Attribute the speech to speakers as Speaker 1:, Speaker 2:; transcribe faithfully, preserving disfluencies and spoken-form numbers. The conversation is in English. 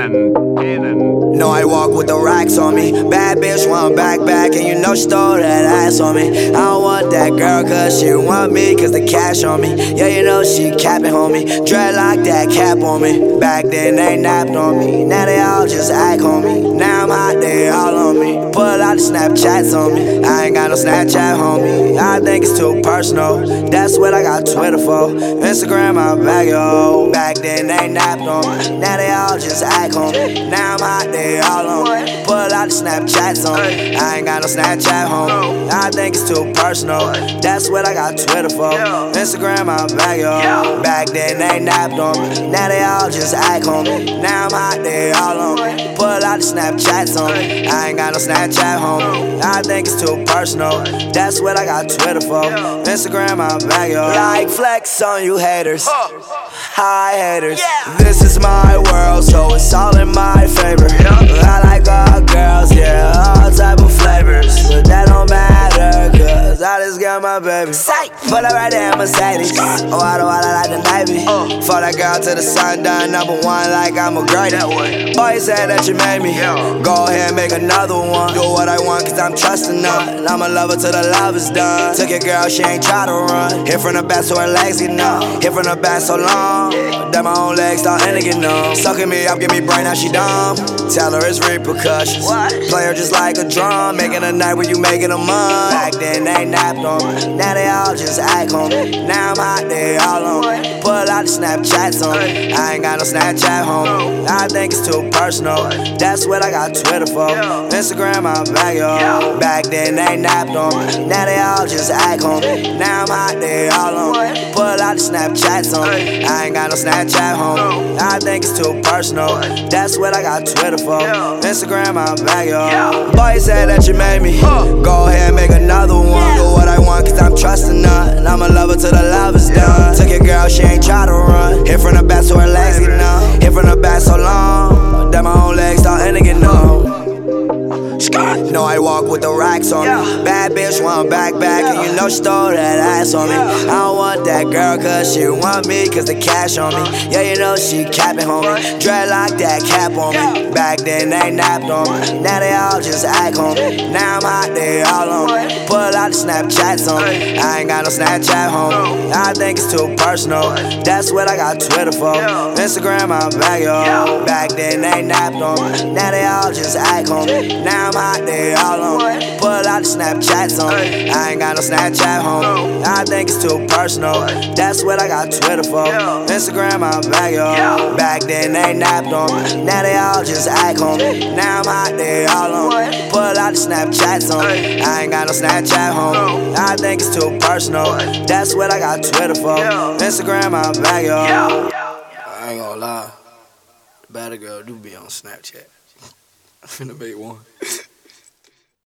Speaker 1: Cannon, Cannon.
Speaker 2: No, I walk with the racks on me. Bad bitch want back back, and you know she stole that ass on me. I don't want that girl cause she want me, cause the cash on me. Yeah, you know she capping, homie. Dreadlock that cap on me. Back then they napped on me. Now they all just act on me. Now I'm hot, they all on me. Pull out the Snapchats on me. I ain't got no Snapchat, homie. I think it's too personal. That's what I got Twitter for. Instagram, I bag yo. Back then they napped on me. Now they all just act on me. Now I'm hot, they all on me. Pull out the Snapchats on me. I ain't got no Snapchat, homie. I think it's too personal. That's what I got Twitter for. Instagram, I bag yo. Back then they napped on me. Now they all just act on me. Now I'm hot, they all on me. Pull out the Snapchats on me. I ain't got no Snapchat, homie. I think it's too personal. That's what I got Twitter for. Instagram, I bag yo. Like flex on you haters. Hi haters. This is my world, so it's all in my favor. I like all girls, yeah, all type of flavors. But that don't matter, cause I just got my baby. Put her right there in Mercedes. Oh, I don't wanna like the Navy. For that girl to the sun done, number one like I'm a great. Boy, you said that you made me. Go ahead and make another one. Do what I want cause I'm trusting none. I'm a lover till the love is done. Took your girl, she ain't try to run. Hit from the back so her legs get numb. Hit from the back so long that my own legs start to get numb. Sucking me up, give me brain, now she dumb. Tell her it's repercussions. Play her just like a drum. Making a night where you making a month. Back then they napped on me. Now they all just act on me. Now I'm hot, they all on me. Pull out the Snapchats on me. I ain't got no Snapchat, homie. I think it's too personal. That's what I got Twitter for. Instagram, I bag yo. Back then they napped on me. Now they all just act on me. Now I'm hot, they all on me. Pull out the Snapchats on me. I ain't got no Snapchat, homie. I think it's too personal. That's what I got Twitter for. Instagram, I bag yo. Boy, you said that you made me. Go ahead and make another one. Do what I want cause I'm trusting none. I'm a lover till the love is done. Took your girl, she ain't try to run. Hit from the back so her legs get numb. Hit from the back so long that my own legs starting to get numb. No, I walk with the racks on me. Bad bitch want back back, and you know she stole that ass on me. I don't want that girl cause she want me, cause the cash on me. Yeah, you know she capping, homie. Dreadlock that cap on me. Back then they napped on me. Now they all just act on me. Now I'm hot, they all on me. Pull out the Snapchats on me. I ain't got no Snapchat, homie. I think it's too personal. That's what I got Twitter for. Instagram, I bag yo. Back then they napped on me. Now they all just act on me. Now I'm hot, they all on me. Pull out the Snapchats on me. I ain't got no Snapchat, homie. I think it's too personal. That's what I got Twitter for. Instagram, I bag yo. Back then they napped on me. Now they all just act on me. Now I'm hot, they all on me. Pull out the Snapchats on me. I ain't got no Snapchat, homie. I think it's too personal. That's what I got Twitter for. Instagram, I bag yo.
Speaker 3: I ain't gonna lie. The better girl do be on Snapchat. I'm finna make one.